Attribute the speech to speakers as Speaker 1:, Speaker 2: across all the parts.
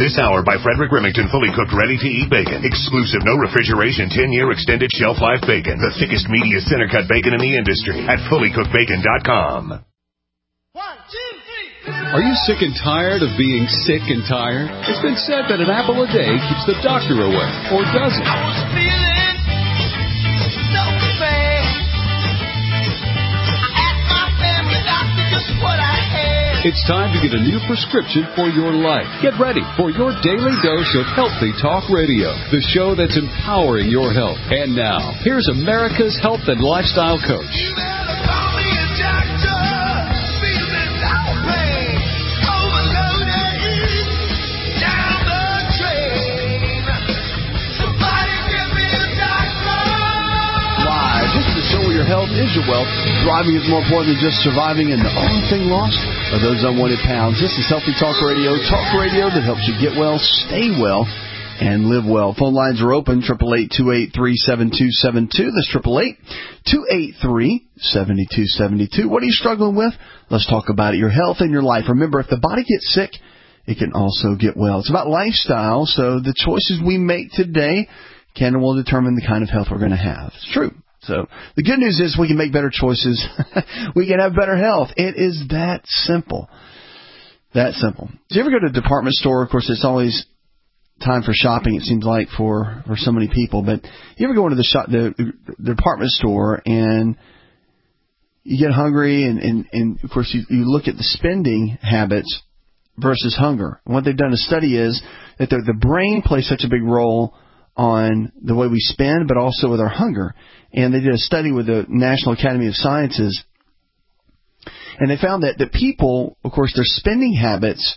Speaker 1: This hour by Frederick Remington, fully cooked, ready-to-eat bacon. Exclusive, no refrigeration, 10-year extended shelf life bacon. The thickest, meatiest center-cut bacon in the industry at fullycookedbacon.com.
Speaker 2: 1, 2, 3.
Speaker 3: Are you sick and tired of being sick and tired? It's been said that an apple a day keeps the doctor away, or does it?
Speaker 2: I was feeling so bad. I asked my family doctor just what I had.
Speaker 3: It's time to get a new prescription for your life. Get ready for your daily dose of Healthy Talk Radio, the show that's empowering your health. And now, here's America's health and lifestyle coach.
Speaker 2: You better call me a doctor. Feeling so pain. Overloaded. Down the drain. Somebody give me a doctor.
Speaker 4: Live. This is the show where your health is your wealth. Thriving is more important than just surviving, and the only thing lost are those unwanted pounds. This is Healthy Talk Radio that helps you get well, stay well, and live well. Phone lines are open, 888-283-7272. That's 888-283-7272. What are you struggling with? Let's talk about it. Your health and your life. Remember, if the body gets sick, it can also get well. It's about lifestyle, so the choices we make today can and will determine the kind of health we're going to have. It's true. So the good news is we can make better choices. We can have better health. It is that simple. That simple. Do you ever go to a department store? Of course, it's always time for shopping, it seems like, for so many people. But you ever go into the department store and you get hungry and of course, you look at the spending habits versus hunger. And what they've done a study is that the brain plays such a big role on the way we spend, but also with our hunger. And they did a study with the National Academy of Sciences, and they found that people, of course, their spending habits,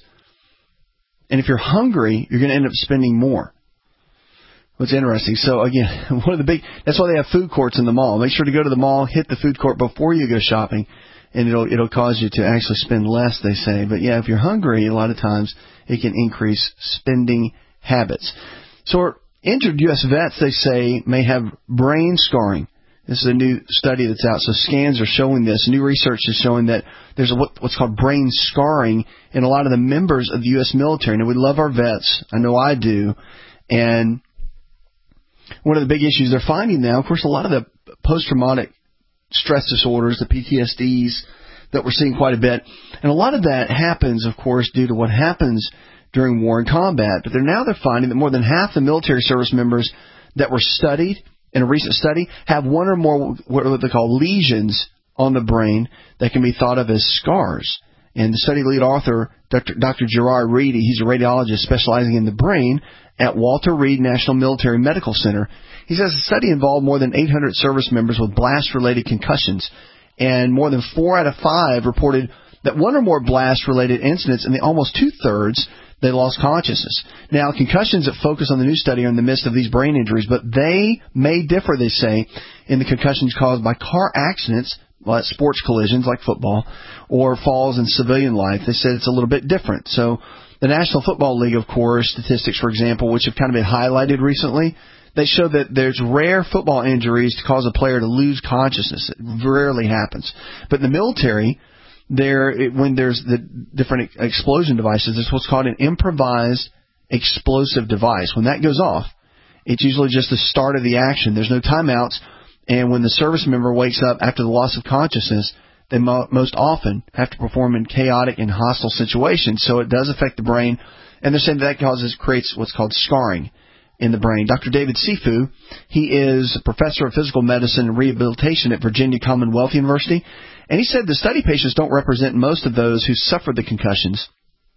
Speaker 4: and if you're hungry, you're going to end up spending more. What's interesting. So again, that's why they have food courts in the mall. Make sure to go to the mall, hit the food court before you go shopping, and it'll cause you to actually spend less, they say. But yeah, if you're hungry, a lot of times it can increase spending habits. So injured U.S. vets, they say, may have brain scarring. This is a new study that's out. So scans are showing this. New research is showing that there's what's called brain scarring in a lot of the members of the U.S. military. Now, we love our vets. I know I do. And one of the big issues they're finding now, of course, a lot of the post-traumatic stress disorders, the PTSDs that we're seeing quite a bit. And a lot of that happens, of course, due to what happens during war and combat. But they're finding that more than half the military service members that were studied in a recent study have one or more what they call lesions on the brain that can be thought of as scars. And the study lead author, Dr. Gerard Reed, he's a radiologist specializing in the brain at Walter Reed National Military Medical Center. He says the study involved more than 800 service members with blast-related concussions, and more than 4 out of 5 reported that one or more blast-related incidents, and almost two-thirds they lost consciousness. Now, concussions that focus on the new study are in the midst of these brain injuries, but they may differ, they say, in the concussions caused by car accidents, like sports collisions like football, or falls in civilian life. They said it's a little bit different. So the National Football League, of course, statistics, for example, which have kind of been highlighted recently, they show that there's rare football injuries to cause a player to lose consciousness. It rarely happens. But in the military, when there's the different explosion devices, it's what's called an improvised explosive device. When that goes off, it's usually just the start of the action. There's no timeouts. And when the service member wakes up after the loss of consciousness, they most often have to perform in chaotic and hostile situations. So it does affect the brain. And they're saying that creates what's called scarring in the brain. Dr. David Sifu, he is a professor of physical medicine and rehabilitation at Virginia Commonwealth University. And he said the study patients don't represent most of those who suffered the concussions,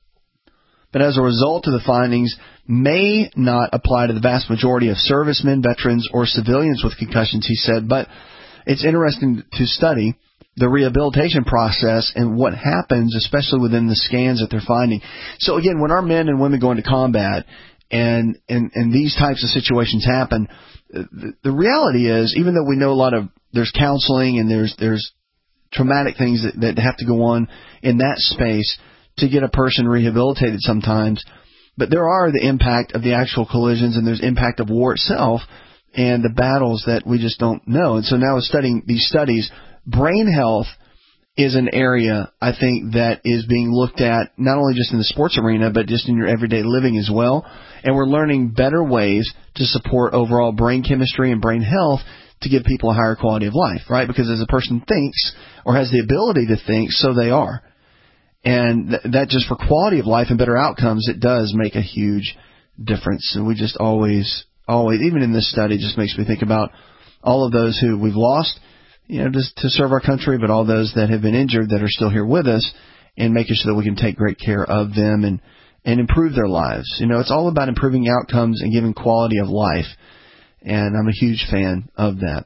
Speaker 4: but as a result of the findings, may not apply to the vast majority of servicemen, veterans, or civilians with concussions, he said. But it's interesting to study the rehabilitation process and what happens, especially within the scans that they're finding. So again, when our men and women go into combat and these types of situations happen, the reality is, even though we know there's counseling and there's traumatic things that have to go on in that space to get a person rehabilitated sometimes, but there are the impact of the actual collisions, and there's impact of war itself and the battles that we just don't know. And so now studying these studies, brain health is an area, I think, that is being looked at not only just in the sports arena, but just in your everyday living as well. And we're learning better ways to support overall brain chemistry and brain health to give people a higher quality of life, right? Because as a person thinks or has the ability to think, so they are. And that just for quality of life and better outcomes, it does make a huge difference. And we just always, even in this study, just makes me think about all of those who we've lost, just to serve our country, but all those that have been injured that are still here with us, and making sure that we can take great care of them and improve their lives. It's all about improving outcomes and giving quality of life. And I'm a huge fan of that.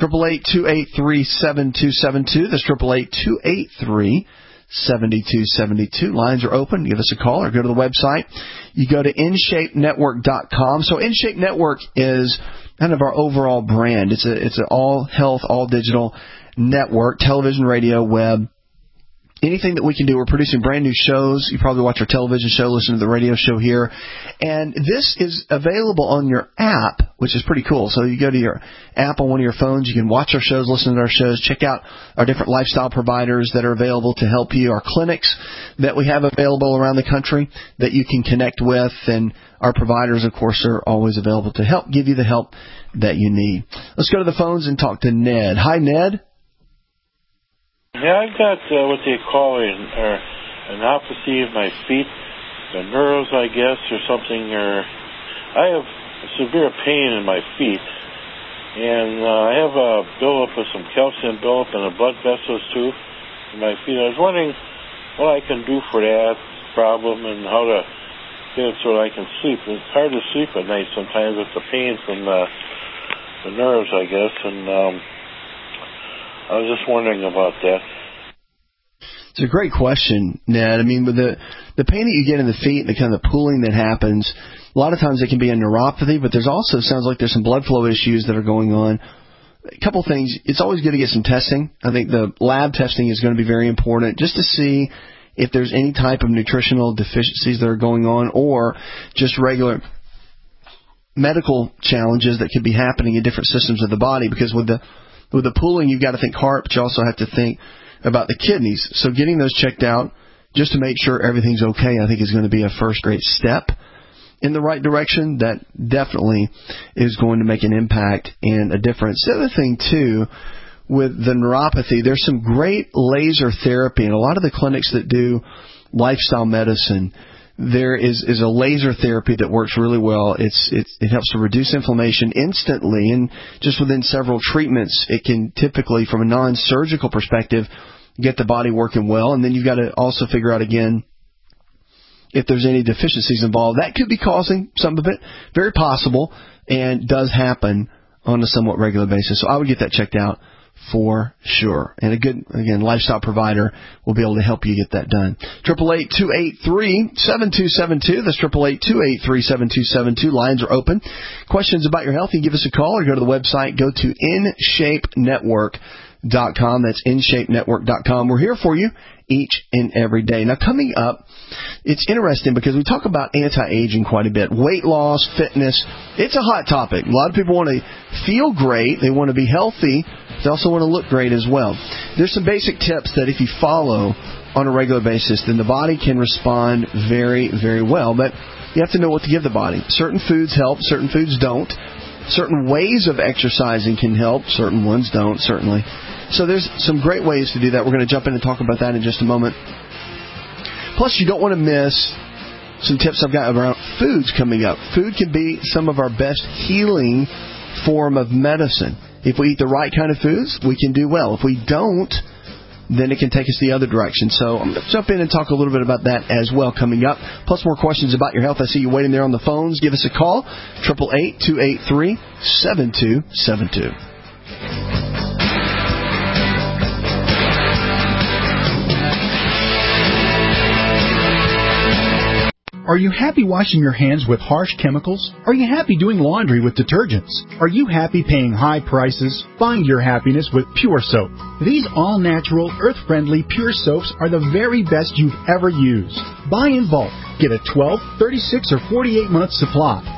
Speaker 4: 888-283-7272. That's 888-283-7272. Lines are open. Give us a call or go to the website. You go to InShapeNetwork.com. So InShape Network is kind of our overall brand. It's an all health, all digital network, television, radio, web. Anything that we can do. We're producing brand new shows. You probably watch our television show, listen to the radio show here. And this is available on your app, which is pretty cool. So you go to your app on one of your phones. You can watch our shows, listen to our shows, check out our different lifestyle providers that are available to help you, our clinics that we have available around the country that you can connect with. And our providers, of course, are always available to help give you the help that you need. Let's go to the phones and talk to Ned. Hi, Ned.
Speaker 5: Yeah, I've got what they call an opathy of my feet, the nerves, I guess, or something. Or I have severe pain in my feet, and I have a buildup of some calcium buildup in the blood vessels too in my feet. I was wondering what I can do for that problem and how to get it so that I can sleep. It's hard to sleep at night sometimes with the pain from the nerves, I guess, and I was just wondering about that.
Speaker 4: It's a great question, Ned. I mean, with the pain that you get in the feet and the kind of pooling that happens, a lot of times it can be a neuropathy, but there's also, sounds like there's some blood flow issues that are going on. A couple things. It's always good to get some testing. I think the lab testing is going to be very important just to see if there's any type of nutritional deficiencies that are going on or just regular medical challenges that could be happening in different systems of the body, because with the pooling, you've got to think heart, but you also have to think about the kidneys. So getting those checked out just to make sure everything's okay, I think is going to be a first great step in the right direction. That definitely is going to make an impact and a difference. The other thing, too, with the neuropathy, there's some great laser therapy. And a lot of the clinics that do lifestyle medicine, there is a laser therapy that works really well. It helps to reduce inflammation instantly, and just within several treatments, it can typically, from a non-surgical perspective, get the body working well. And then you've got to also figure out, again, if there's any deficiencies involved. That could be causing some of it. Very possible, and does happen on a somewhat regular basis. So I would get that checked out for sure. And a good, again, lifestyle provider will be able to help you get that done. 888-283-7272. That's 888-283-7272. Lines are open. Questions about your health, you give us a call or go to the website. Go to InShapeNetwork.com. That's InShapeNetwork.com. We're here for you each and every day. Now, coming up, it's interesting because we talk about anti-aging quite a bit. Weight loss, fitness, it's a hot topic. A lot of people want to feel great. They want to be healthy. They also want to look great as well. There's some basic tips that if you follow on a regular basis, then the body can respond very, very well. But you have to know what to give the body. Certain foods help, certain foods don't. Certain ways of exercising can help, certain ones don't, certainly. So there's some great ways to do that. We're going to jump in and talk about that in just a moment. Plus, you don't want to miss some tips I've got around foods coming up. Food can be some of our best healing form of medicine. If we eat the right kind of foods, we can do well. If we don't, then it can take us the other direction. So I'm going to jump in and talk a little bit about that as well coming up. Plus more questions about your health. I see you waiting there on the phones. Give us a call, 888-283-7272.
Speaker 6: Are you happy washing your hands with harsh chemicals? Are you happy doing laundry with detergents? Are you happy paying high prices? Find your happiness with Pure Soap. These all-natural, earth-friendly Pure Soaps are the very best you've ever used. Buy in bulk. Get a 12, 36, or 48-month supply.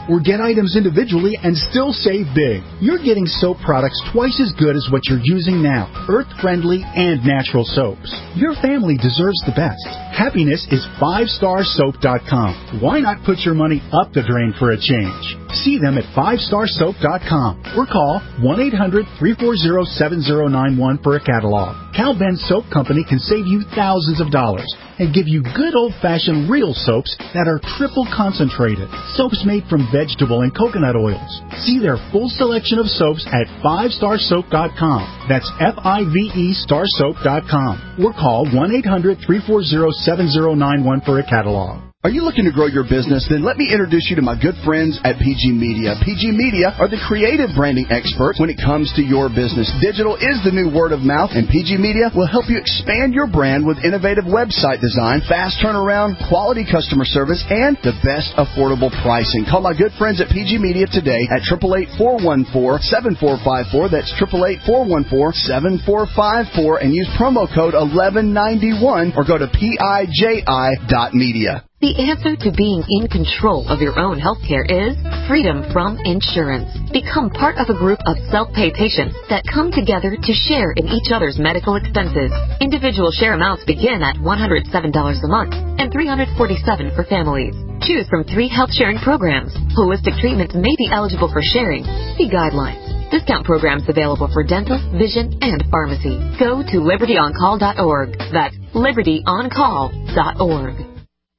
Speaker 6: or get items individually and still save big. You're getting soap products twice as good as what you're using now. Earth-friendly and natural soaps. Your family deserves the best. Happiness is 5starsoap.com. Why not put your money up the drain for a change? See them at 5starsoap.com or call 1-800-340-7091 for a catalog. Cal Ben Soap Company can save you thousands of dollars and give you good old-fashioned real soaps that are triple concentrated. Soaps made from vegetable and coconut oils. See their full selection of soaps at 5starsoap.com. That's F-I-V-E starsoap.com. Or call 1-800-340-7091 for a catalog.
Speaker 4: Are you looking to grow your business? Then let me introduce you to my good friends at PG Media. PG Media are the creative branding experts when it comes to your business. Digital is the new word of mouth, and PG Media will help you expand your brand with innovative website design, fast turnaround, quality customer service, and the best affordable pricing. Call my good friends at PG Media today at 888-414-7454. That's 888-414-7454, and use promo code 1191 or go to PIJI.media.
Speaker 7: The answer to being in control of your own healthcare is freedom from insurance. Become part of a group of self-pay patients that come together to share in each other's medical expenses. Individual share amounts begin at $107 a month and $347 for families. Choose from 3 health sharing programs. Holistic treatments may be eligible for sharing. See guidelines. Discount programs available for dental, vision, and pharmacy. Go to libertyoncall.org. That's libertyoncall.org.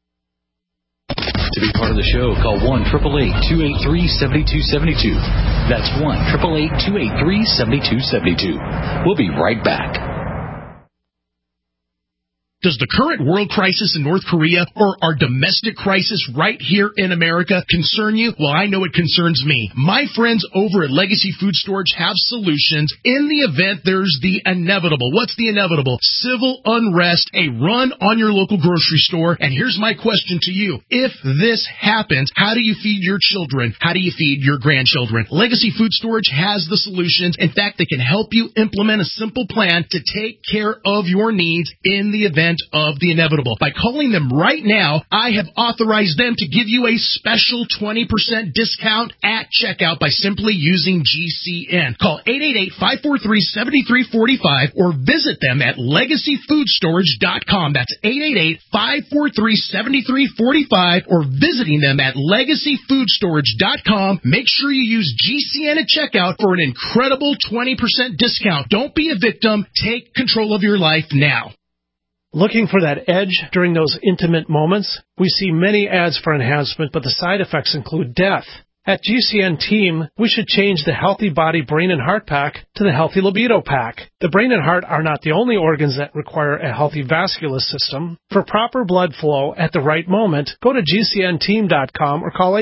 Speaker 3: To be part of the show, call 1-888-283-7272. That's 1-888-283-7272. We'll be right back.
Speaker 8: Does the current world crisis in North Korea or our domestic crisis right here in America concern you? Well, I know it concerns me. My friends over at Legacy Food Storage have solutions in the event there's the inevitable. What's the inevitable? Civil unrest, a run on your local grocery store. And here's my question to you. If this happens, how do you feed your children? How do you feed your grandchildren? Legacy Food Storage has the solutions. In fact, they can help you implement a simple plan to take care of your needs in the event of the inevitable. By calling them right now, I have authorized them to give you a special 20% discount at checkout by simply using GCN. Call 888-543-7345 or visit them at legacyfoodstorage.com. That's 888-543-7345 or visiting them at legacyfoodstorage.com. Make sure you use GCN at checkout for an incredible 20% discount. Don't be a victim. Take control of your life now.
Speaker 9: Looking for that edge during those intimate moments? We see many ads for enhancement, but the side effects include death. At GCN Team, we should change the Healthy Body, Brain, and Heart Pack to the Healthy Libido Pack. The brain and heart are not the only organs that require a healthy vascular system. For proper blood flow at the right moment, go to GCNteam.com or call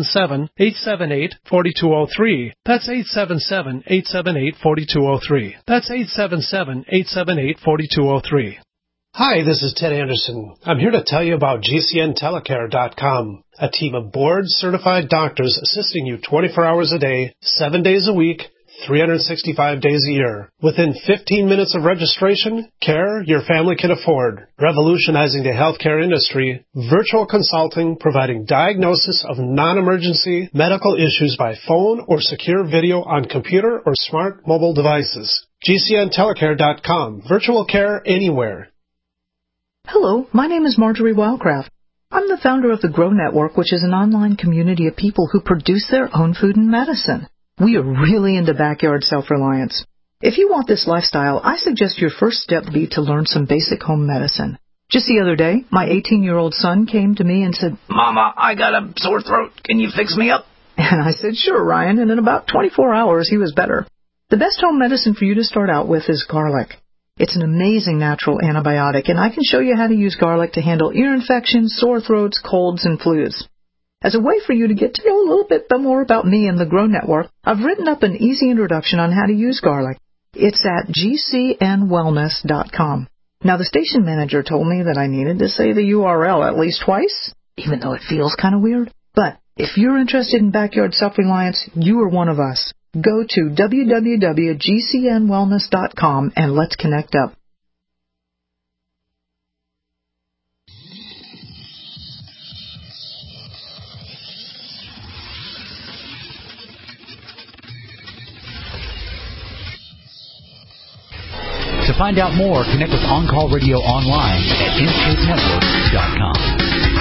Speaker 9: 877-878-4203. That's 877-878-4203. That's 877-878-4203. Hi, this is Ted Anderson. I'm here to tell you about GCNtelecare.com, a team of board-certified doctors assisting you 24 hours a day, 7 days a week, 365 days a year. Within 15 minutes of registration, care your family can afford. Revolutionizing the healthcare industry, virtual consulting providing diagnosis of non-emergency medical issues by phone or secure video on computer or smart mobile devices. GCNtelecare.com, virtual care anywhere.
Speaker 10: Hello, my name is Marjorie Wildcraft. I'm the founder of the Grow Network, which is an online community of people who produce their own food and medicine. We are really into backyard self-reliance. If you want this lifestyle, I suggest your first step be to learn some basic home medicine. Just the other day, my 18-year-old son came to me and said, "Mama, I got a sore throat. Can you fix me up?" And I said, "Sure, Ryan," and in about 24 hours, he was better. The best home medicine for you to start out with is garlic. It's an amazing natural antibiotic, and I can show you how to use garlic to handle ear infections, sore throats, colds, and flus. As a way for you to get to know a little bit more about me and the Grow Network, I've written up an easy introduction on how to use garlic. It's at gcnwellness.com. Now, the station manager told me that I needed to say the URL at least twice, even though it feels kind of weird. But if you're interested in backyard self-reliance, you are one of us. Go to www.gcnwellness.com and let's connect up.
Speaker 11: To find out more, connect with On Call Radio online at InShapeNetwork.com.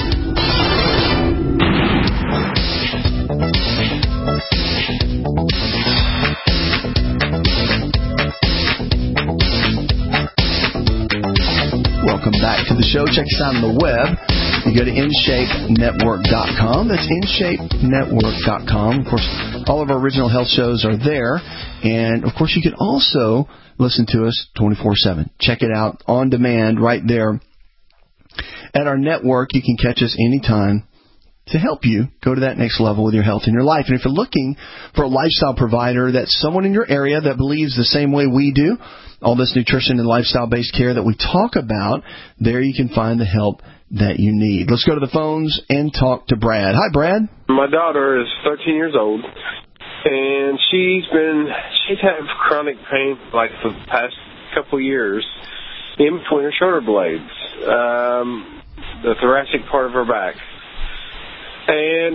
Speaker 4: Welcome back to the show. Check us out on the web. You go to InShapeNetwork.com. That's InShapeNetwork.com. Of course, all of our original health shows are there. And, of course, you can also listen to us 24/7. Check it out on demand right there at our network. You can catch us anytime to help you go to that next level with your health and your life. And if you're looking for a lifestyle provider, that's someone in your area that believes the same way we do, all this nutrition and lifestyle-based care that we talk about, there you can find the help that you need. Let's go to the phones and talk to Brad. Hi, Brad.
Speaker 12: My daughter is 13 years old, and she's had chronic pain like for the past couple of years in between her shoulder blades, the thoracic part of her back. And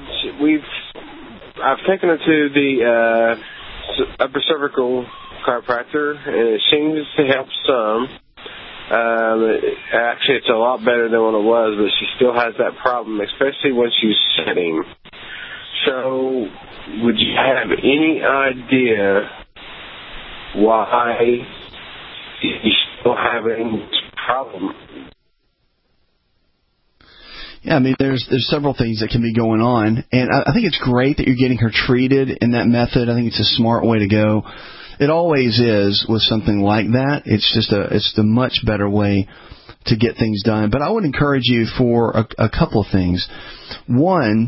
Speaker 12: I've taken her to the upper cervical chiropractor, and it seems to help some. Actually, it's a lot better than what it was, but she still has that problem, especially when she's sitting. So, would you have any idea why she's still having this problem?
Speaker 4: Yeah, I mean, there's several things that can be going on, and I think it's great that you're getting her treated in that method. I think it's a smart way to go. It always is with something like that. It's the much better way to get things done. But I would encourage you for a couple of things. One,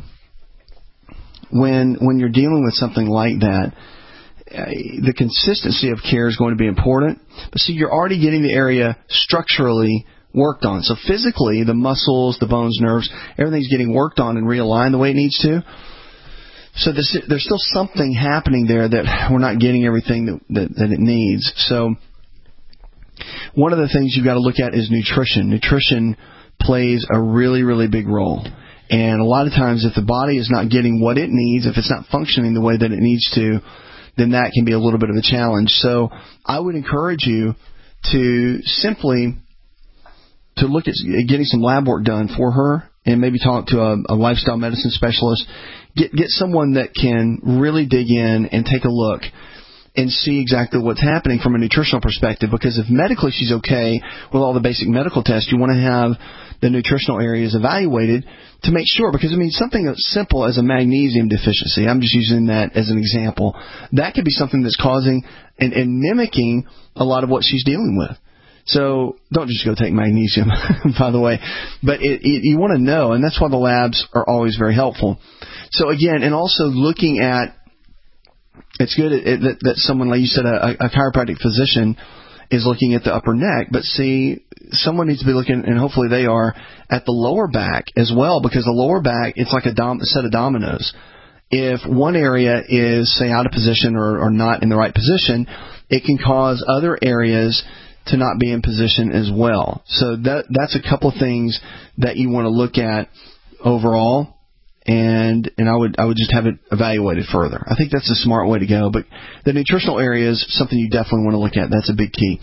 Speaker 4: when you're dealing with something like that, the consistency of care is going to be important. But see, you're already getting the area structurally worked on. So physically, the muscles, the bones, nerves, everything's getting worked on and realigned the way it needs to. So there's still something happening there that we're not getting everything that it needs. So one of the things you've got to look at is nutrition. Nutrition plays a really, really big role. And a lot of times if the body is not getting what it needs, if it's not functioning the way that it needs to, then that can be a little bit of a challenge. So I would encourage you to simply to look at getting some lab work done for her and maybe talk to a lifestyle medicine specialist. Get someone that can really dig in and take a look and see exactly what's happening from a nutritional perspective. Because if medically she's okay with all the basic medical tests, you want to have the nutritional areas evaluated to make sure. Because, I mean, something as simple as a magnesium deficiency, I'm just using that as an example, that could be something that's causing and mimicking a lot of what she's dealing with. So don't just go take magnesium, by the way. But you want to know, and that's why the labs are always very helpful. So, again, and also looking at, it's good that someone, like you said, a chiropractic physician is looking at the upper neck. But see, someone needs to be looking, and hopefully they are, at the lower back as well. Because the lower back, it's like a set of dominoes. If one area is, say, out of position or not in the right position, it can cause other areas to not be in position as well. So that's a couple of things that you want to look at overall, and I would just have it evaluated further. I think that's a smart way to go. But the nutritional area is something you definitely want to look at. That's a big key.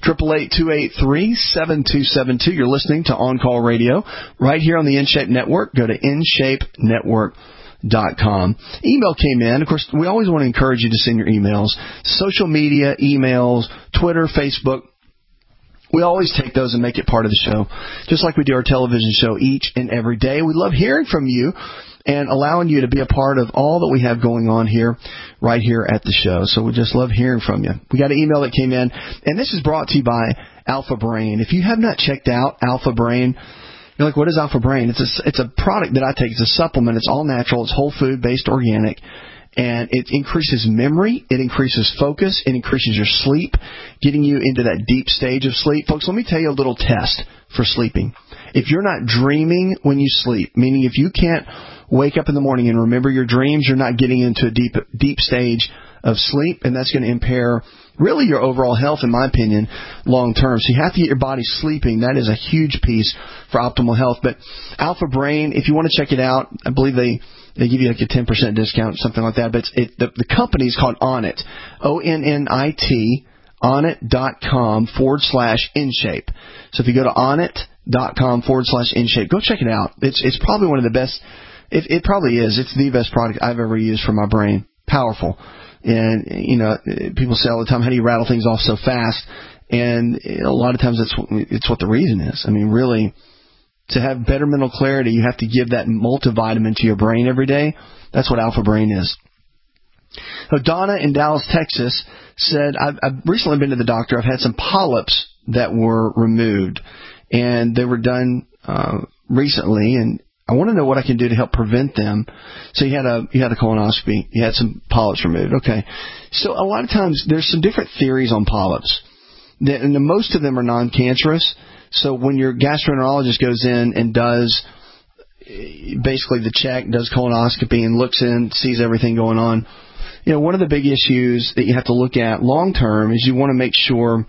Speaker 4: 888-283-7272. You're listening to On Call Radio right here on the InShape Network. Go to InShapeNetwork.com. Email came in. Of course, we always want to encourage you to send your emails. Social media, emails, Twitter, Facebook. We always take those and make it part of the show, just like we do our television show each and every day. We love hearing from you and allowing you to be a part of all that we have going on here, right here at the show. So we just love hearing from you. We got an email that came in, and this is brought to you by Alpha Brain. If you have not checked out Alpha Brain, you're like, what is Alpha Brain? It's a product that I take. It's a supplement. It's all natural. It's whole food based, organic. And it increases memory, it increases focus, it increases your sleep, getting you into that deep stage of sleep. Folks, let me tell you a little test for sleeping. If you're not dreaming when you sleep, meaning if you can't wake up in the morning and remember your dreams, you're not getting into a deep stage of sleep, and that's going to impair really your overall health, in my opinion, long term. So you have to get your body sleeping. That is a huge piece for optimal health. But Alpha Brain, if you want to check it out, I believe they give you like a 10% discount, something like that. But the company is called Onnit, ONNIT, onnit.com/InShape. So if you go to onnit.com/InShape, go check it out. It's probably one of the best. It probably is. It's the best product I've ever used for my brain. Powerful. And, people say all the time, how do you rattle things off so fast? And a lot of times it's what the reason is. I mean, really, to have better mental clarity, you have to give that multivitamin to your brain every day. That's what Alpha Brain is. So Donna in Dallas, Texas said, I've recently been to the doctor. I've had some polyps that were removed, and they were done recently, and I want to know what I can do to help prevent them. So you had a colonoscopy. You had some polyps removed. Okay. So a lot of times there's some different theories on polyps, and most of them are non-cancerous. So when your gastroenterologist goes in and does basically the check, does colonoscopy and looks in, sees everything going on, one of the big issues that you have to look at long term is you want to make sure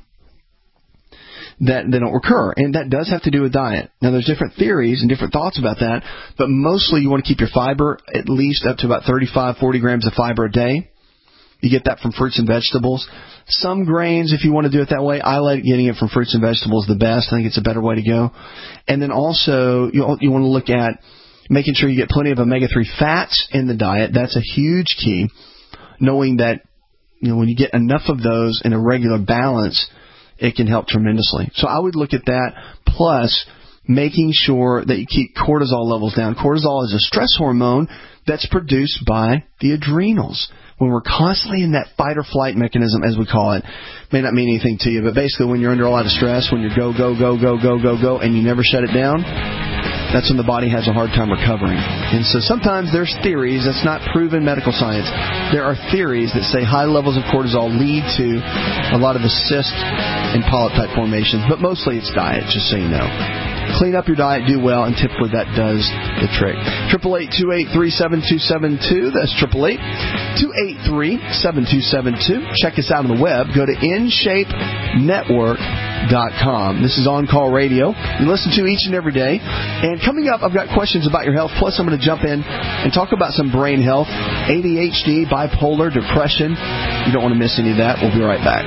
Speaker 4: that they don't recur. And that does have to do with diet. Now, there's different theories and different thoughts about that, but mostly you want to keep your fiber at least up to about 35, 40 grams of fiber a day. You get that from fruits and vegetables. Some grains, if you want to do it that way, I like getting it from fruits and vegetables the best. I think it's a better way to go. And then also, you want to look at making sure you get plenty of omega-3 fats in the diet. That's a huge key. Knowing that, when you get enough of those in a regular balance, it can help tremendously. So I would look at that, plus making sure that you keep cortisol levels down. Cortisol is a stress hormone that's produced by the adrenals. When we're constantly in that fight or flight mechanism, as we call it, may not mean anything to you, but basically when you're under a lot of stress, when you're go, and you never shut it down, that's when the body has a hard time recovering. And so sometimes there's theories, that's not proven medical science. There are theories that say high levels of cortisol lead to a lot of the cyst and polyp type formations, but mostly it's diet, just so you know. Clean up your diet, do well, and typically that does the trick. 888-283-7272. That's 888-283-7272. Check us out on the web. Go to InShapeNetwork.com. This is On Call Radio. You listen to each and every day. And coming up, I've got questions about your health. Plus, I'm going to jump in and talk about some brain health, ADHD, bipolar, depression. You don't want to miss any of that. We'll be right back.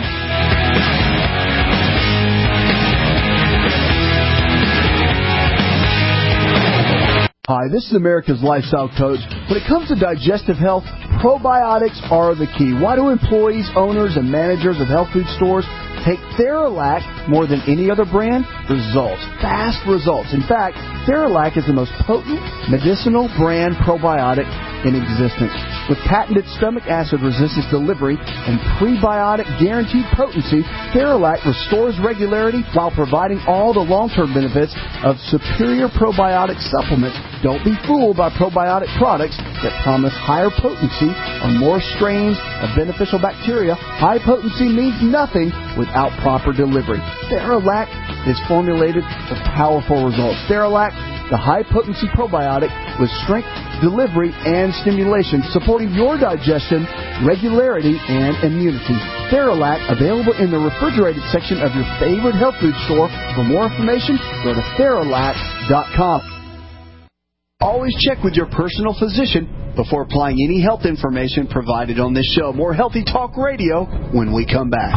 Speaker 4: Hi, this is America's Lifestyle Coach. When it comes to digestive health, probiotics are the key. Why do employees, owners, and managers of health food stores take Theralac more than any other brand? Results. Fast results. In fact, Theralac is the most potent medicinal brand probiotic in existence. With patented stomach acid resistance delivery and prebiotic guaranteed potency, Theralac restores regularity while providing all the long-term benefits of superior probiotic supplements. Don't be fooled by probiotic products that promise higher potency or more strains of beneficial bacteria. High potency means nothing without proper delivery. Theralac is formulated for powerful results. Theralac, the high-potency probiotic with strength, delivery, and stimulation, supporting your digestion, regularity, and immunity. Theralac, available in the refrigerated section of your favorite health food store. For more information, go to Theralac.com. Always check with your personal physician before applying any health information provided on this show. More Healthy Talk Radio when we come back.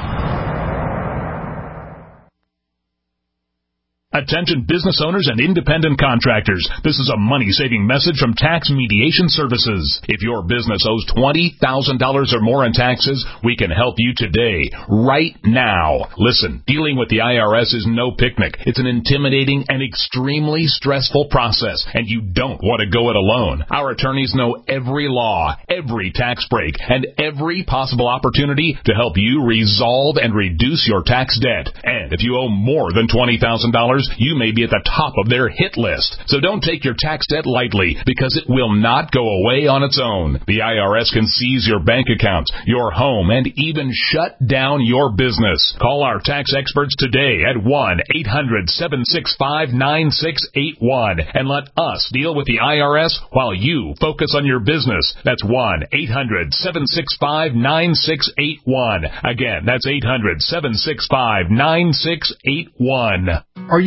Speaker 13: Attention business owners and independent contractors. This is a money-saving message from Tax Mediation Services. If your business owes $20,000 or more in taxes, we can help you today, right now. Listen, dealing with the IRS is no picnic. It's an intimidating and extremely stressful process, and you don't want to go it alone. Our attorneys know every law, every tax break, and every possible opportunity to help you resolve and reduce your tax debt. And if you owe more than $20,000, you may be at the top of their hit list. So don't take your tax debt lightly, because it will not go away on its own. The IRS can seize your bank accounts, your home, and even shut down your business. Call our tax experts today at 1-800-765-9681 and let us deal with the IRS while you focus on your business. That's 1-800-765-9681. Again, that's 800-765-9681.
Speaker 6: Are you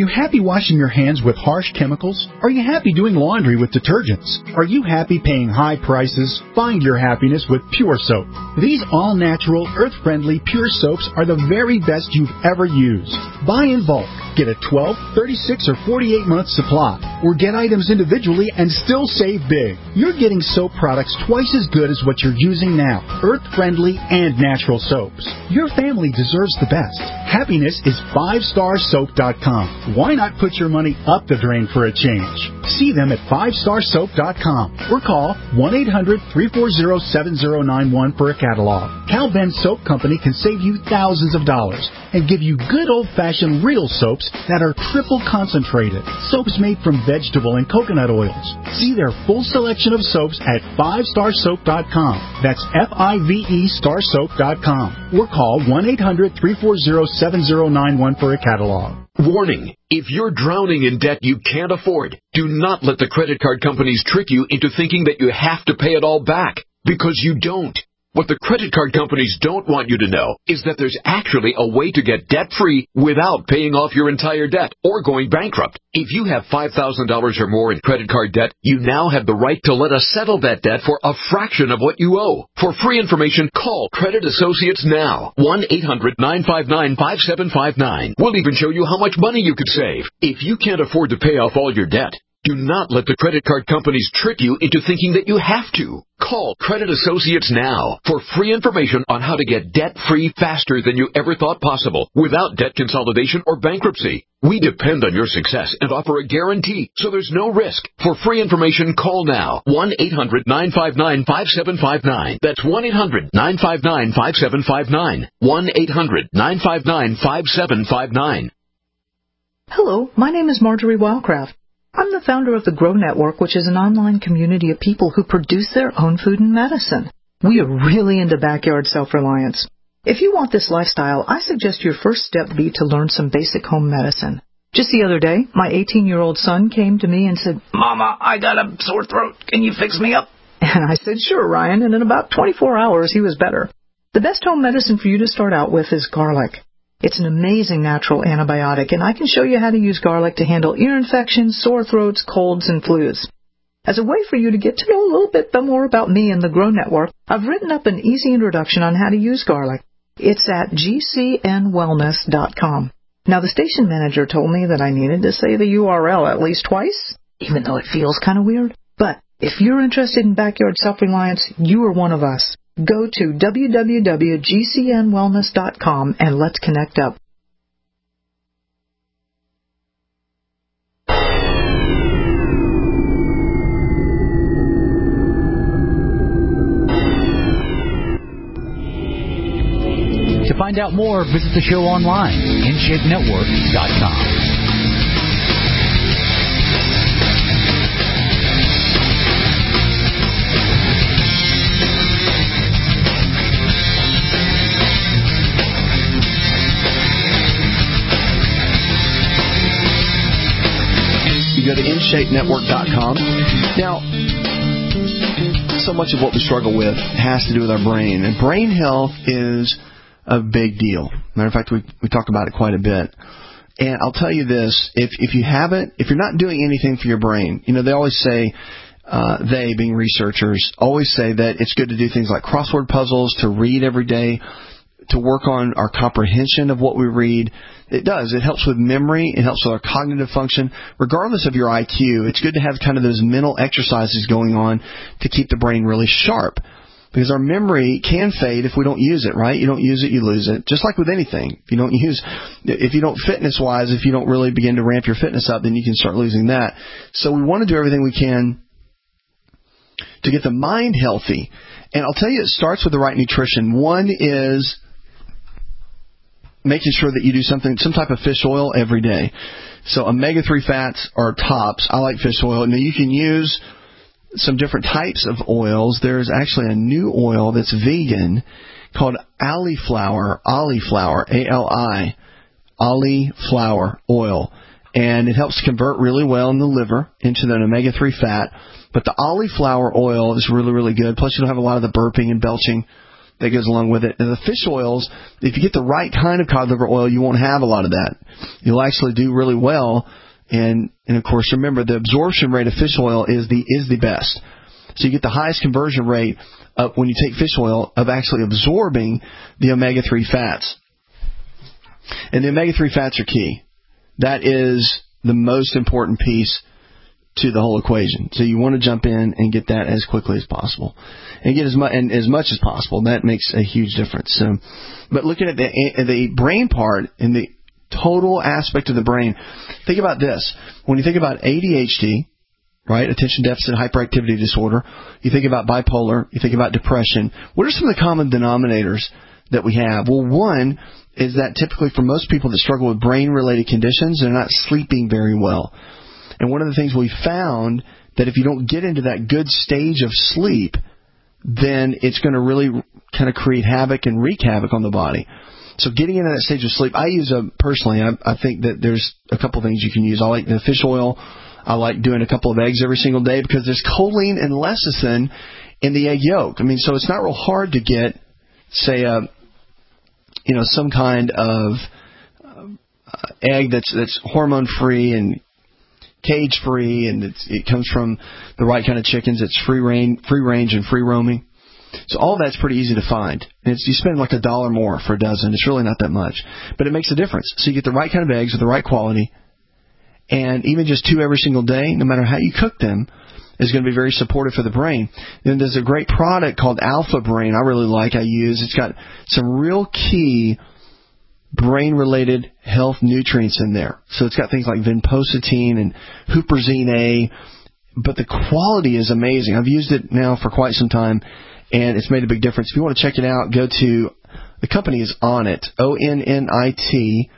Speaker 6: you happy washing your hands with harsh chemicals? Are you happy doing laundry with detergents? Are you happy paying high prices? Find your happiness with Pure Soap. These all-natural, earth-friendly Pure Soaps are the very best you've ever used. Buy in bulk. Get a 12, 36, or 48-month supply. Or get items individually and still save big. You're getting soap products twice as good as what you're using now. Earth-friendly and natural soaps. Your family deserves the best. Happiness is 5starsoap.com. Why not put your money up the drain for a change? See them at 5starsoap.com or call 1-800-340-7091 for a catalog. Cal Ben Soap Company can save you thousands of dollars and give you good old-fashioned real soaps that are triple concentrated. Soaps made from vegetable and coconut oils. See their full selection of soaps at 5starsoap.com. That's F-I-V-E starsoap.com or call 1-800-340-7091 for a catalog.
Speaker 14: Warning, if you're drowning in debt you can't afford, do not let the credit card companies trick you into thinking that you have to pay it all back, because you don't. What the credit card companies don't want you to know is that there's actually a way to get debt-free without paying off your entire debt or going bankrupt. If you have $5,000 or more in credit card debt, you now have the right to let us settle that debt for a fraction of what you owe. For free information, call Credit Associates now. 1-800-959-5759. We'll even show you how much money you could save. If you can't afford to pay off all your debt, do not let the credit card companies trick you into thinking that you have to. Call Credit Associates now for free information on how to get debt-free faster than you ever thought possible without debt consolidation or bankruptcy. We depend on your success and offer a guarantee, so there's no risk. For free information, call now. 1-800-959-5759. That's 1-800-959-5759. 1-800-959-5759.
Speaker 10: Hello, my name is Marjorie Wildcraft. I'm the founder of the Grow Network, which is an online community of people who produce their own food and medicine. We are really into backyard self-reliance. If you want this lifestyle, I suggest your first step be to learn some basic home medicine. Just the other day, my 18-year-old son came to me and said, "Mama, I got a sore throat. Can you fix me up?" And I said, "Sure, Ryan," and in about 24 hours, he was better. The best home medicine for you to start out with is garlic. It's an amazing natural antibiotic, and I can show you how to use garlic to handle ear infections, sore throats, colds, and flus. As a way for you to get to know a little bit more about me and the Grow Network, I've written up an easy introduction on how to use garlic. It's at gcnwellness.com. Now, the station manager told me that I needed to say the URL at least twice, even though it feels kind of weird. But if you're interested in backyard self-reliance, you are one of us. Go to www.gcnwellness.com and let's connect up.
Speaker 11: To find out more, visit the show online, InShapeNetwork.com.
Speaker 4: Go to InShapeNetwork.com. Now, so much of what we struggle with has to do with our brain, and brain health is a big deal. Matter of fact, we talk about it quite a bit. And I'll tell you this: if you're not doing anything for your brain, they always say, they being researchers always say that it's good to do things like crossword puzzles, to read every day, to work on our comprehension of what we read. It does. It helps with memory. It helps with our cognitive function. Regardless of your IQ, it's good to have kind of those mental exercises going on to keep the brain really sharp. Because our memory can fade if we don't use it, right? You don't use it, you lose it. Just like with anything. If you don't fitness-wise, if you don't really begin to ramp your fitness up, then you can start losing that. So we want to do everything we can to get the mind healthy. And I'll tell you, it starts with the right nutrition. One is making sure that you do some type of fish oil every day. So omega-3 fats are tops. I like fish oil. Now, you can use some different types of oils. There's actually a new oil that's vegan called Aliflower, A-L-I, Aliflower oil. And it helps to convert really well in the liver into an omega-3 fat. But the Aliflower oil is really, really good. Plus, you don't have a lot of the burping and belching that goes along with it. And the fish oils, if you get the right kind of cod liver oil, you won't have a lot of that. You'll actually do really well. And of course, remember, the absorption rate of fish oil is the best. So you get the highest conversion rate when you take fish oil of actually absorbing the omega-3 fats. And the omega-3 fats are key. That is the most important piece to the whole equation. So you want to jump in and get that as quickly as possible, and get as much as possible. That makes a huge difference. So, but looking at the brain part and the total aspect of the brain, think about this. When you think about ADHD, right, attention deficit hyperactivity disorder, you think about bipolar, you think about depression. What are some of the common denominators that we have? Well, one is that typically for most people that struggle with brain-related conditions, they're not sleeping very well. And one of the things we found that if you don't get into that good stage of sleep, then it's going to really kind of create havoc and wreak havoc on the body. So getting into that stage of sleep, I think that there's a couple things you can use. I like the fish oil. I like doing a couple of eggs every single day because there's choline and lecithin in the egg yolk. I mean, so it's not real hard to get, say, some kind of egg that's hormone-free and cage-free, and it comes from the right kind of chickens. It's free range and free roaming. So all that's pretty easy to find. And you spend like $1 more for a dozen. It's really not that much. But it makes a difference. So you get the right kind of eggs with the right quality, and even just 2 every single day, no matter how you cook them, is going to be very supportive for the brain. Then there's a great product called Alpha Brain I really like, I use. It's got some real key brain-related health nutrients in there. So it's got things like vinpocetine and huperzine A, but the quality is amazing. I've used it now for quite some time, and it's made a big difference. If you want to check it out, go to, the company is Onnit, ONNIT,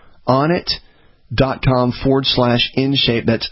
Speaker 4: onnit.com/InShape. That's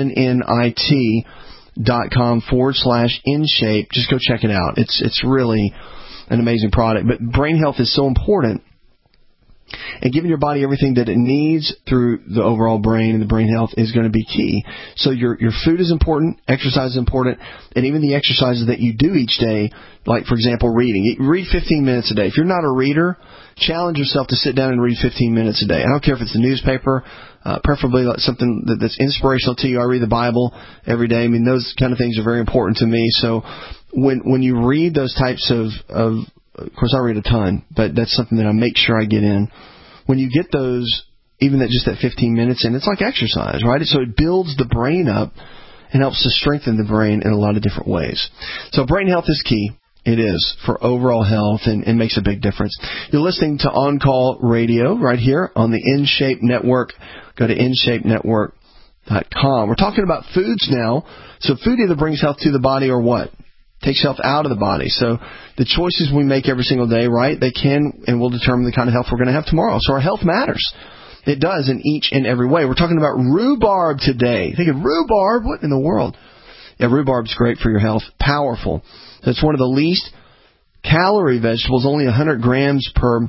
Speaker 4: ONNIT.com/InShape. Just go check it out. It's really an amazing product. But brain health is so important. And giving your body everything that it needs through the overall brain and the brain health is going to be key. So your food is important, exercise is important, and even the exercises that you do each day, like, for example, reading. Read 15 minutes a day. If you're not a reader, challenge yourself to sit down and read 15 minutes a day. I don't care if it's the newspaper, preferably like something that's inspirational to you. I read the Bible every day. I mean, those kind of things are very important to me. So when you read those types of course, I read a ton, but that's something that I make sure I get in. When you get those, even just that 15 minutes in, it's like exercise, right? So it builds the brain up and helps to strengthen the brain in a lot of different ways. So brain health is key. It is for overall health and makes a big difference. You're listening to On Call Radio right here on the InShape Network. Go to InShapeNetwork.com. We're talking about foods now. So food either brings health to the body or what? Takes health out of the body. So the choices we make every single day, right, they can and will determine the kind of health we're going to have tomorrow. So our health matters. It does in each and every way. We're talking about rhubarb today. Thinking, rhubarb? What in the world? Yeah, rhubarb's great for your health. Powerful. It's one of the least calorie vegetables, only 100 grams per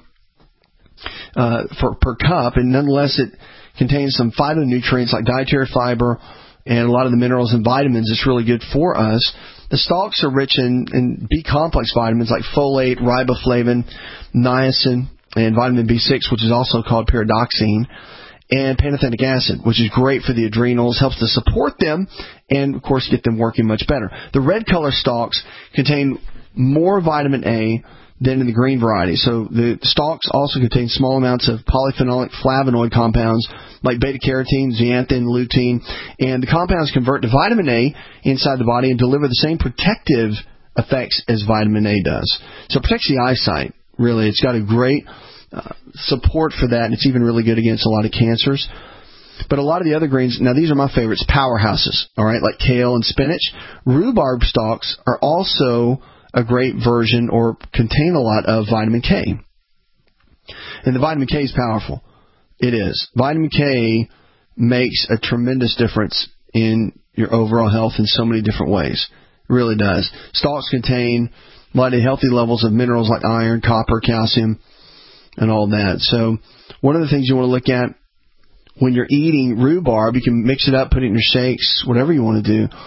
Speaker 4: cup, and nonetheless it contains some phytonutrients like dietary fiber and a lot of the minerals and vitamins. It's really good for us. The stalks are rich in B-complex vitamins like folate, riboflavin, niacin, and vitamin B6, which is also called pyridoxine, and pantothenic acid, which is great for the adrenals, helps to support them, and, of course, get them working much better. The red color stalks contain more vitamin A than in the green variety. So the stalks also contain small amounts of polyphenolic flavonoid compounds like beta-carotene, zeaxanthin, lutein, and the compounds convert to vitamin A inside the body and deliver the same protective effects as vitamin A does. So it protects the eyesight, really. It's got a great support for that, and it's even really good against a lot of cancers. But a lot of the other greens, now these are my favorites, powerhouses, all right, like kale and spinach. Rhubarb stalks are also a great version or contain a lot of vitamin K. And the vitamin K is powerful. It is. Vitamin K makes a tremendous difference in your overall health in so many different ways. It really does. Stalks contain a lot of healthy levels of minerals like iron, copper, calcium, and all that. So one of the things you want to look at when you're eating rhubarb, you can mix it up, put it in your shakes, whatever you want to do.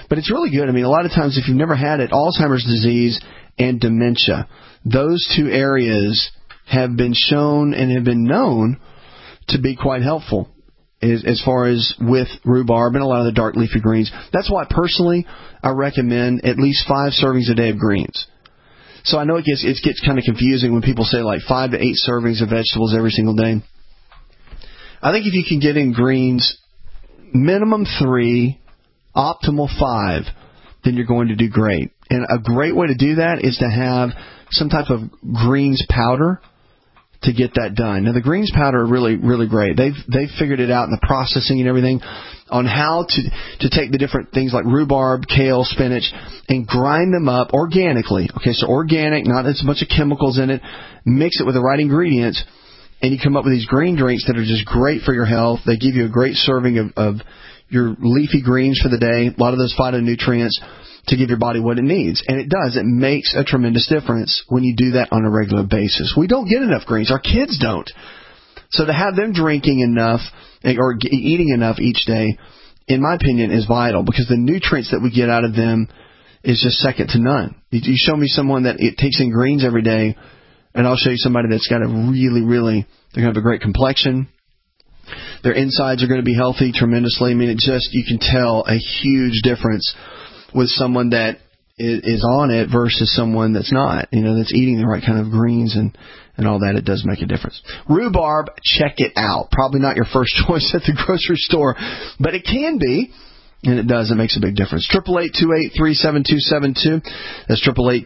Speaker 4: But it's really good. I mean, a lot of times if you've never had it, Alzheimer's disease and dementia, those two areas have been shown and have been known to be quite helpful as far as with rhubarb and a lot of the dark leafy greens. That's why personally I recommend at least 5 servings a day of greens. So I know it gets kind of confusing when people say like 5 to 8 servings of vegetables every single day. I think if you can get in greens minimum 3, optimal 5, then you're going to do great. And a great way to do that is to have some type of greens powder to get that done. Now, the greens powder are really, really great. They've figured it out in the processing and everything on how to take the different things like rhubarb, kale, spinach, and grind them up organically. Okay, so organic, not as much of chemicals in it. Mix it with the right ingredients, and you come up with these green drinks that are just great for your health. They give you a great serving of your leafy greens for the day, a lot of those phytonutrients to give your body what it needs. And it does. It makes a tremendous difference when you do that on a regular basis. We don't get enough greens. Our kids don't. So to have them drinking enough or eating enough each day, in my opinion, is vital because the nutrients that we get out of them is just second to none. You show me someone that it takes in greens every day, and I'll show you somebody that's got a really, really, they're going to have a great complexion. Their insides are going to be healthy tremendously. I mean, you can tell a huge difference with someone that is on it versus someone that's not, that's eating the right kind of greens and all that. It does make a difference. Rhubarb, check it out. Probably not your first choice at the grocery store, but it can be, and it does. It makes a big difference. 888-283-7272. That's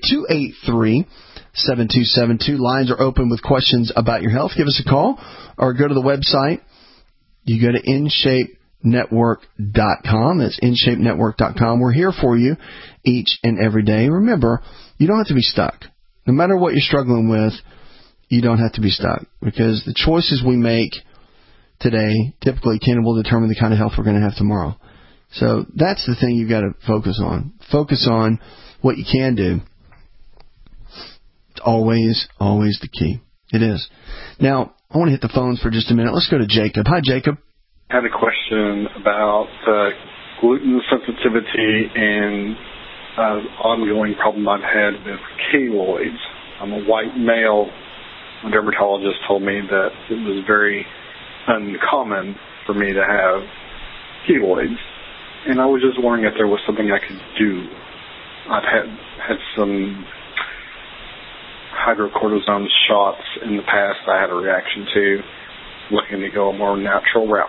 Speaker 4: 888-283-7272. Lines are open with questions about your health. Give us a call or go to the website. You go to InShapeNetwork.com. That's InShapeNetwork.com. We're here for you each and every day. Remember, you don't have to be stuck. No matter what you're struggling with, you don't have to be stuck because the choices we make today typically will determine the kind of health we're going to have tomorrow. So that's the thing you've got to focus on. Focus on what you can do. It's always the key. It is. Now, I want to hit the phones for just a minute. Let's go to Jacob. Hi, Jacob.
Speaker 15: I had a question about gluten sensitivity and ongoing problem I've had with keloids. I'm a white male. My dermatologist told me that it was very uncommon for me to have keloids. And I was just wondering if there was something I could do. I've had some hydrocortisone shots in the past I had a reaction to, looking to go a more natural route.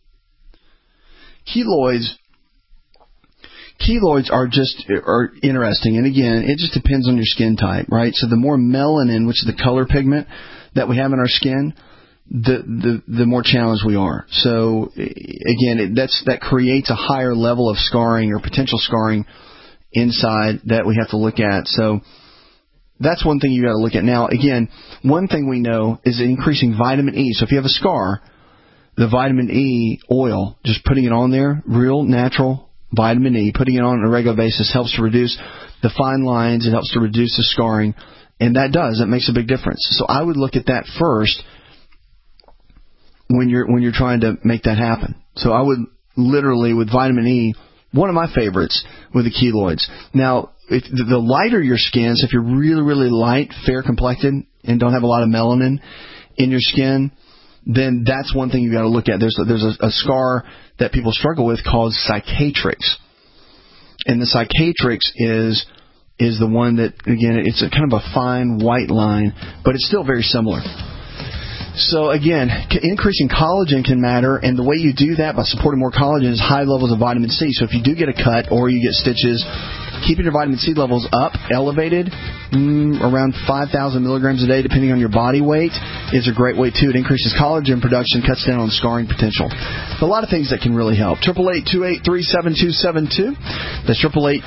Speaker 15: Keloids are interesting, and again, it just depends on your skin type, right? So the more melanin, which is the color pigment that we have in our skin, the more challenged we are. So again, that creates a higher level of scarring or potential scarring inside that we have to look at. So that's one thing you got to look at. Now, again, one thing we know is increasing vitamin E. So if you have a scar, the vitamin E oil, just putting it on there, real natural vitamin E, putting it on a regular basis helps to reduce the fine lines. It helps to reduce the scarring, and that makes a big difference. So I would look at that first when you're trying to make that happen. So I would literally, with vitamin E, one of my favorites with the keloids. Now, if the lighter your skin, so if you're really, really light, fair complected, and don't have a lot of melanin in your skin, then that's one thing you got to look at. There's a scar that people struggle with called cicatrix, and the cicatrix is the one that, again, it's a kind of a fine white line, but it's still very similar. So again, increasing collagen can matter, and the way you do that by supporting more collagen is high levels of vitamin C. So if you do get a cut or you get stitches, keeping your vitamin C levels up, elevated, around 5,000 milligrams a day, depending on your body weight, is a great way too. It increases collagen production, cuts down on scarring potential. A lot of things that can really help. 888-283-7272. That's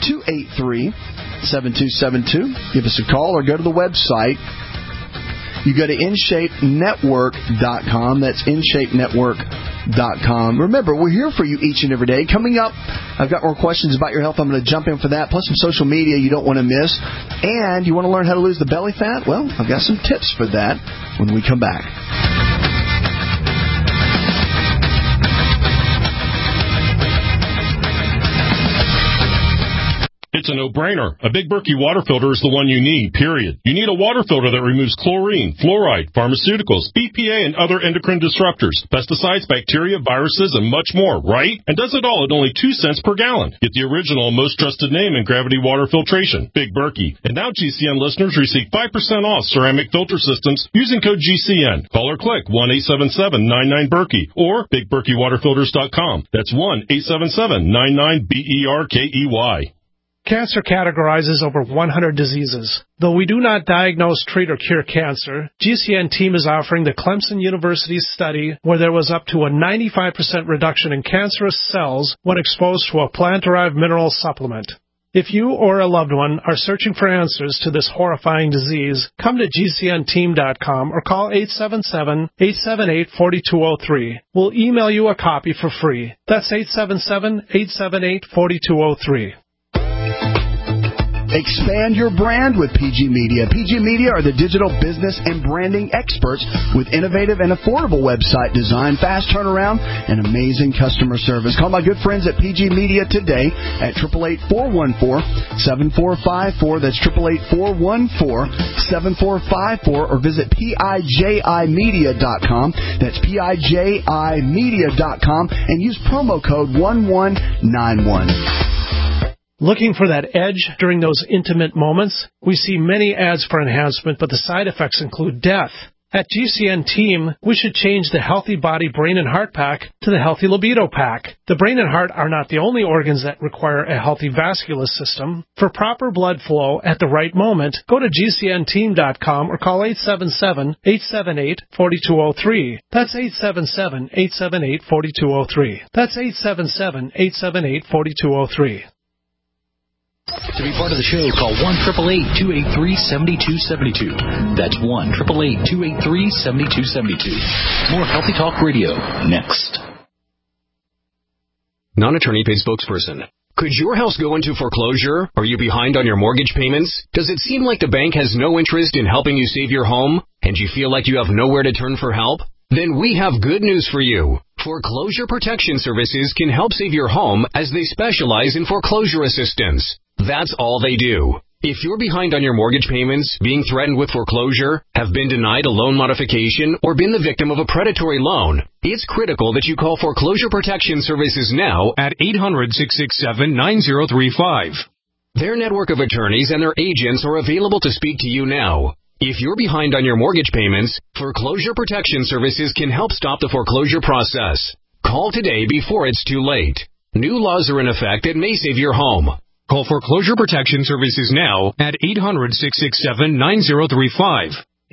Speaker 15: 888-283-7272. Give us a call or go to the website. You go to InShapeNetwork.com. That's InShapeNetwork.com. Remember, we're here for you each and every day. Coming up, I've got more questions about your health. I'm going to jump in for that, plus some social media you don't want to miss. And you want to learn how to lose the belly fat? Well, I've got some tips for that when we come back.
Speaker 16: It's a no-brainer. A Big Berkey water filter is the one you need, period. You need a water filter that removes chlorine, fluoride, pharmaceuticals, BPA, and other endocrine disruptors, pesticides, bacteria, viruses, and much more, right? And does it all at only 2 cents per gallon. Get the original and most trusted name in gravity water filtration, Big Berkey. And now GCN listeners receive 5% off ceramic filter systems using code GCN. Call or click 1-877-99-BERKEY or BigBerkeyWaterFilters.com. That's 1-877-99-BERKEY.
Speaker 9: Cancer categorizes over 100 diseases. Though we do not diagnose, treat, or cure cancer, GCN team is offering the Clemson University study where there was up to a 95% reduction in cancerous cells when exposed to a plant-derived mineral supplement. If you or a loved one are searching for answers to this horrifying disease, come to GCNteam.com or call 877-878-4203. We'll email you a copy for free. That's 877-878-4203.
Speaker 4: Expand your brand with PG Media. PG Media are the digital business and branding experts with innovative and affordable website design, fast turnaround, and amazing customer service. Call my good friends at PG Media today at 888-414-7454. That's 888-414-7454, or visit PIJImedia.com. That's PIJImedia.com, and use promo code 1191.
Speaker 9: Looking for that edge during those intimate moments? We see many ads for enhancement, but the side effects include death. At GCN Team, we should change the Healthy Body Brain and Heart Pack to the Healthy Libido Pack. The brain and heart are not the only organs that require a healthy vascular system. For proper blood flow at the right moment, go to GCNteam.com or call 877-878-4203. That's 877-878-4203. That's 877-878-4203.
Speaker 11: To be part of the show, call 1-888-283-7272. That's 1-888-283-7272. More Healthy Talk Radio next.
Speaker 17: Non-attorney paid spokesperson. Could your house go into foreclosure? Are you behind on your mortgage payments? Does it seem like the bank has no interest in helping you save your home? And you feel like you have nowhere to turn for help? Then we have good news for you. Foreclosure Protection Services can help save your home as they specialize in foreclosure assistance. That's all they do. If you're behind on your mortgage payments, being threatened with foreclosure, have been denied a loan modification, or been the victim of a predatory loan, it's critical that you call Foreclosure Protection Services now at 800-667-9035. Their network of attorneys and their agents are available to speak to you now. If you're behind on your mortgage payments, Foreclosure Protection Services can help stop the foreclosure process. Call today before it's too late. New laws are in effect that may save your home. Call Foreclosure Protection Services now at 800-667-9035.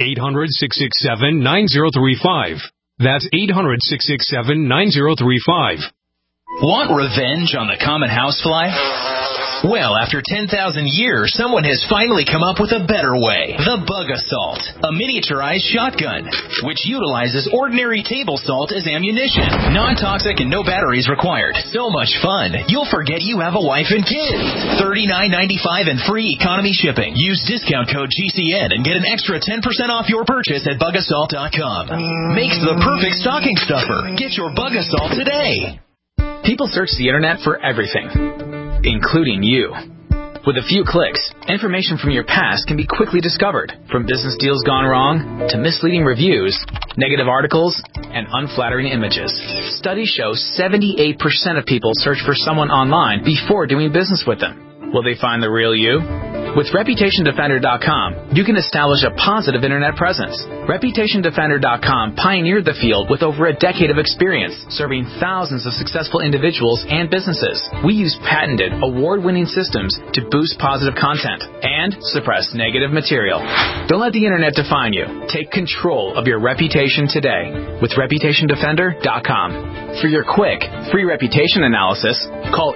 Speaker 17: 800-667-9035. That's 800-667-9035.
Speaker 18: Want revenge on the common housefly? Well, after 10,000 years, someone has finally come up with a better way. The Bug Assault, a miniaturized shotgun, which utilizes ordinary table salt as ammunition. Non-toxic and no batteries required. So much fun, you'll forget you have a wife and kids. $39.95 and free economy shipping. Use discount code GCN and get an extra 10% off your purchase at bugassault.com. Makes the perfect stocking stuffer. Get your Bug Assault today.
Speaker 19: People search the internet for everything, including you. With a few clicks, information from your past can be quickly discovered, from business deals gone wrong to misleading reviews, negative articles, and unflattering images. Studies show 78% of people search for someone online before doing business with them. Will they find the real you? With ReputationDefender.com, you can establish a positive internet presence. ReputationDefender.com pioneered the field with over a decade of experience, serving thousands of successful individuals and businesses. We use patented, award-winning systems to boost positive content and suppress negative material. Don't let the internet define you. Take control of your reputation today with ReputationDefender.com. For your quick, free reputation analysis, call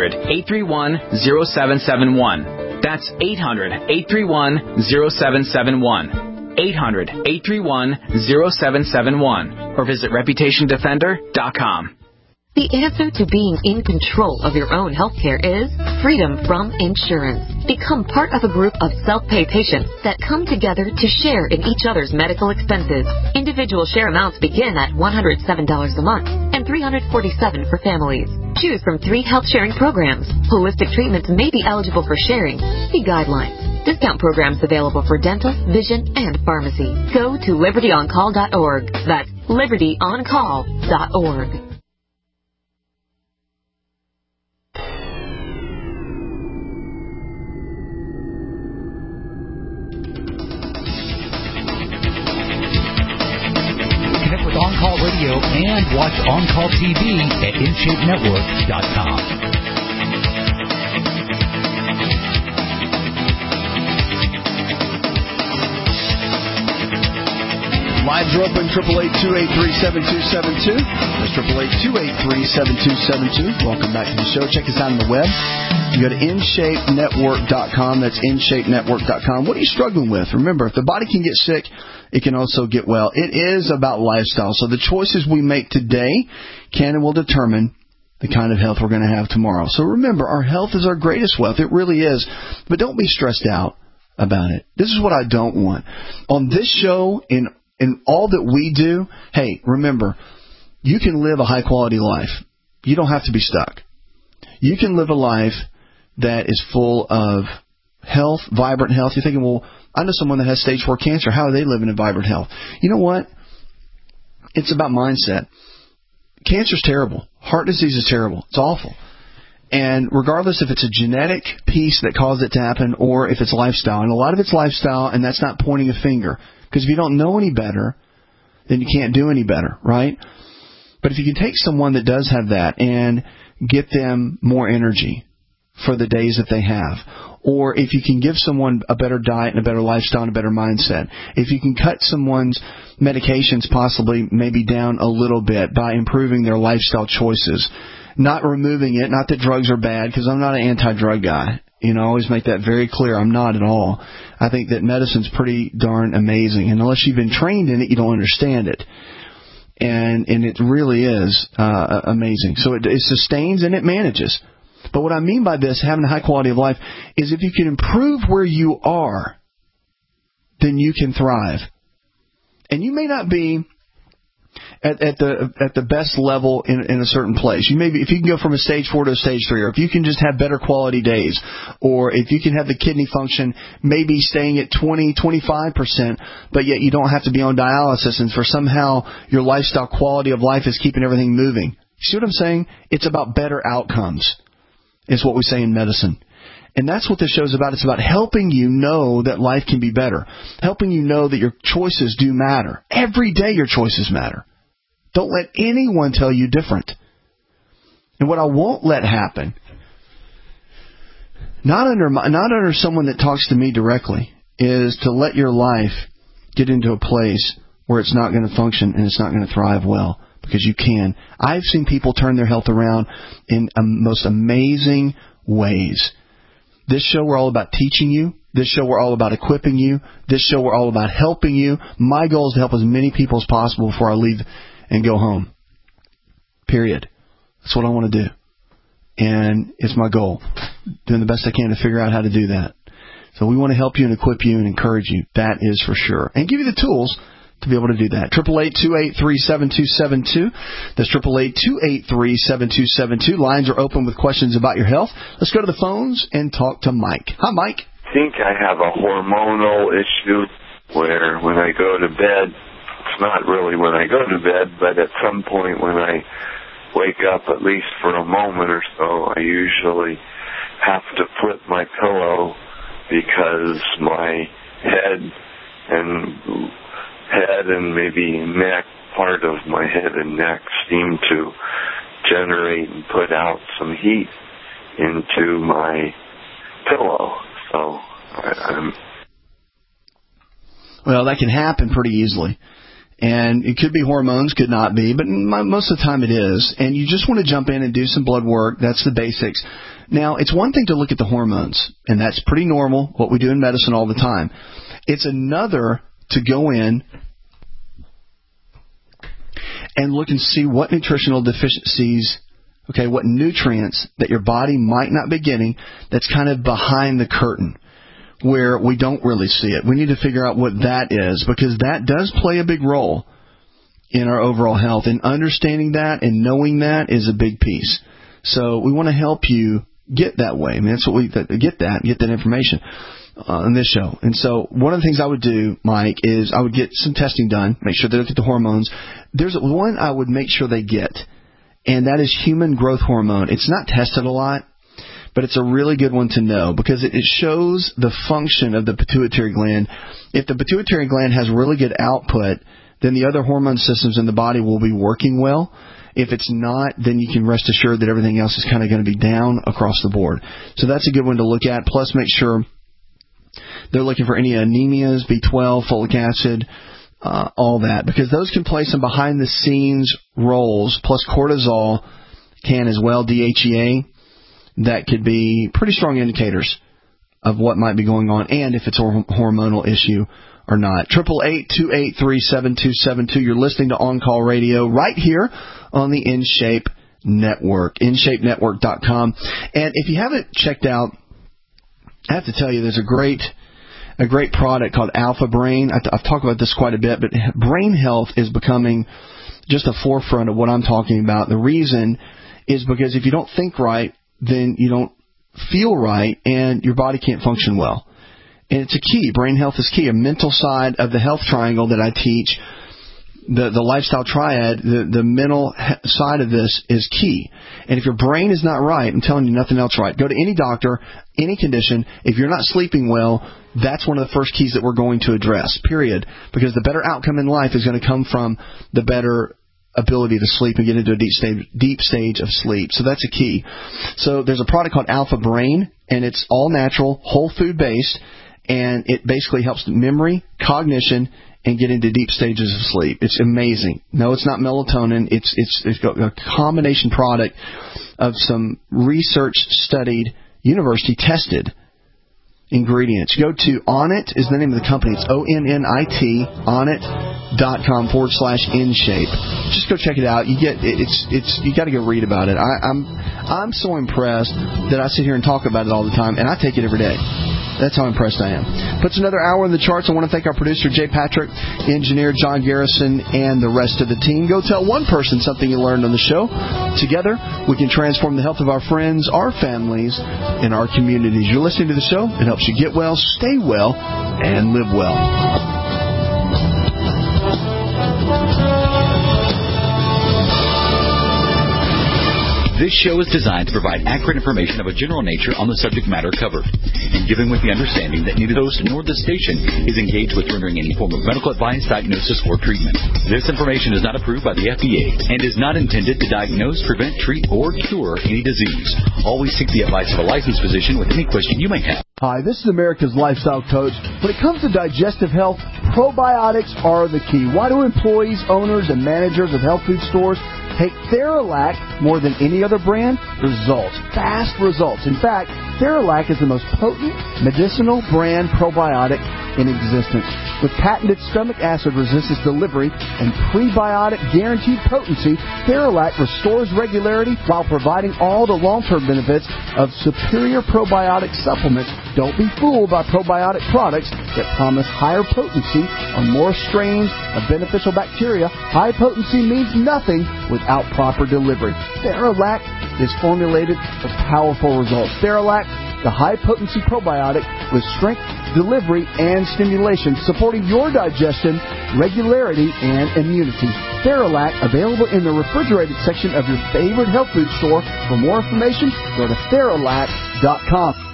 Speaker 19: 800-831-0771. That's 800-831-0771. 800-831-0771. Or visit ReputationDefender.com.
Speaker 7: The answer to being in control of your own healthcare is freedom from insurance. Become part of a group of self-pay patients that come together to share in each other's medical expenses. Individual share amounts begin at $107 a month and $347 for families. Choose from 3 health-sharing programs. Holistic treatments may be eligible for sharing. See guidelines. Discount programs available for dental, vision, and pharmacy. Go to libertyoncall.org. That's libertyoncall.org.
Speaker 11: Connect with On Call Radio and watch On Call TV at InShapeNetwork.com.
Speaker 4: Lines are open, 888-283-7272. That's 888-283-7272. Welcome back to the show. Check us out on the web. You go to InShapeNetwork.com. That's InShapeNetwork.com. What are you struggling with? Remember, if the body can get sick, it can also get well. It is about lifestyle. So the choices we make today can and will determine the kind of health we're going to have tomorrow. So remember, our health is our greatest wealth. It really is. But don't be stressed out about it. This is what I don't want. On this show, in all that we do, hey, remember, you can live a high-quality life. You don't have to be stuck. You can live a life that is full of health, vibrant health. You're thinking, well, I know someone that has stage 4 cancer. How are they living in vibrant health? You know what? It's about mindset. Cancer's terrible. Heart disease is terrible. It's awful. And regardless if it's a genetic piece that caused it to happen or if it's lifestyle, and a lot of it's lifestyle, and that's not pointing a finger. Because if you don't know any better, then you can't do any better, right? But if you can take someone that does have that and get them more energy for the days that they have, or if you can give someone a better diet and a better lifestyle and a better mindset, if you can cut someone's medications possibly maybe down a little bit by improving their lifestyle choices, not removing it, not that drugs are bad, because I'm not an anti-drug guy. You know, I always make that very clear. I'm not at all. I think that medicine's pretty darn amazing. And unless you've been trained in it, you don't understand it. And it really is amazing. So it sustains and it manages. But what I mean by this, having a high quality of life, is if you can improve where you are, then you can thrive. And you may not be at the best level in a certain place. You maybe if you can go from a stage 4 to a stage 3, or if you can just have better quality days, or if you can have the kidney function maybe staying at 20-25%, but yet you don't have to be on dialysis, and for somehow your lifestyle quality of life is keeping everything moving. You see what I'm saying? It's about better outcomes, is what we say in medicine. And that's what this show's about. It's about helping you know that life can be better. Helping you know that your choices do matter. Every day your choices matter. Don't let anyone tell you different. And what I won't let happen, not under someone that talks to me directly, is to let your life get into a place where it's not going to function and it's not going to thrive well. Because you can. I've seen people turn their health around in most amazing ways. This show, we're all about teaching you. This show, we're all about equipping you. This show, we're all about helping you. My goal is to help as many people as possible before I leave and go home. Period. That's what I want to do. And it's my goal. Doing the best I can to figure out how to do that. So we want to help you and equip you and encourage you. That is for sure. And give you the tools to be able to do that. 888-283-7272. That's 888-283-7272. Lines are open with questions about your health. Let's go to the phones and talk to Mike. Hi, Mike.
Speaker 20: I think I have a hormonal issue where when I go to bed, it's not really when I go to bed, but at some point when I wake up, at least for a moment or so, I usually have to flip my pillow because my head and maybe neck, part of my head and neck seem to generate and put out some heat into my pillow. So
Speaker 4: well, that can happen pretty easily. And it could be hormones, could not be, but most of the time it is. And you just want to jump in and do some blood work. That's the basics. Now, it's one thing to look at the hormones, and that's pretty normal, what we do in medicine all the time. It's another to go in and look and see what nutritional deficiencies, what nutrients that your body might not be getting that's kind of behind the curtain where we don't really see it. We need to figure out what that is, because that does play a big role in our overall health. And understanding that and knowing that is a big piece.
Speaker 15: So we want to help you get that way. I mean, that's what get that information on this show. And so one of the things I would do, Mike, is I would get some testing done, make sure they look at the hormones. There's one I would make sure they get, and that is human growth hormone. It's not tested a lot, but it's a really good one to know because it shows the function of the pituitary gland. If the pituitary gland has really good output, then the other hormone systems in the body will be working well. If it's not, then you can rest assured that everything else is kind of going to be down across the board. So that's a good one to look at. Plus, make sure they're looking for any anemias, B12, folic acid, all that, because those can play some behind-the-scenes roles. Plus, cortisol can as well, DHEA. That could be pretty strong indicators of what might be going on and if it's a hormonal issue or not. 888-283-7272. You're listening to On Call Radio right here on the InShape Network, InShapeNetwork.com. And if you haven't checked out, I have to tell you, there's a great product called Alpha Brain. I've talked about this quite a bit, but brain health is becoming just a forefront of what I'm talking about. The reason is because if you don't think right, then you don't feel right, and your body can't function well. And it's a key. Brain health is key. A mental side of the health triangle that I teach, the lifestyle triad, the mental side of this is key. And if your brain is not right, I'm telling you, nothing else right. Go to any doctor, any condition. If you're not sleeping well, that's one of the first keys that we're going to address, period. Because the better outcome in life is going to come from the better ability to sleep and get into a deep stage of sleep. So that's a key. So there's a product called Alpha Brain, and it's all natural, whole food based, and it basically helps memory, cognition, and get into deep stages of sleep. It's amazing. No, it's not melatonin. It's a combination product of some research-studied, university-tested ingredients. Go to Onnit is the name of the company. It's ONNIT, Onnit.com/InShape. Just go check it out. You got to go read about it. I'm so impressed that I sit here and talk about it all the time, and I take it every day. That's how impressed I am. Puts another hour in the charts. I want to thank our producer, Jay Patrick, engineer John Garrison, and the rest of the team. Go tell one person something you learned on the show. Together, we can transform the health of our friends, our families, and our communities. You're listening to the show. It helps you get well, stay well, and live well.
Speaker 11: This show is designed to provide accurate information of a general nature on the subject matter covered, and given with the understanding that neither the host nor the station is engaged with rendering any form of medical advice, diagnosis, or treatment. This information is not approved by the FDA and is not intended to diagnose, prevent, treat, or cure any disease. Always seek the advice of a licensed physician with any question you may have.
Speaker 4: Hi, this is America's Lifestyle Coach. When it comes to digestive health, probiotics are the key. Why do employees, owners, and managers of health food stores take Theralac more than any other brand? Results. Fast results. In fact, Theralac is the most potent medicinal brand probiotic in existence. With patented stomach acid resistance delivery and prebiotic guaranteed potency, Theralac restores regularity while providing all the long-term benefits of superior probiotic supplements. Don't be fooled by probiotic products that promise higher potency on more strains of beneficial bacteria. High potency means nothing without proper delivery. Theralac is formulated for powerful results. Theralac, the high-potency probiotic with strength, delivery, and stimulation, supporting your digestion, regularity, and immunity. Theralac, available in the refrigerated section of your favorite health food store. For more information, go to Theralac.com.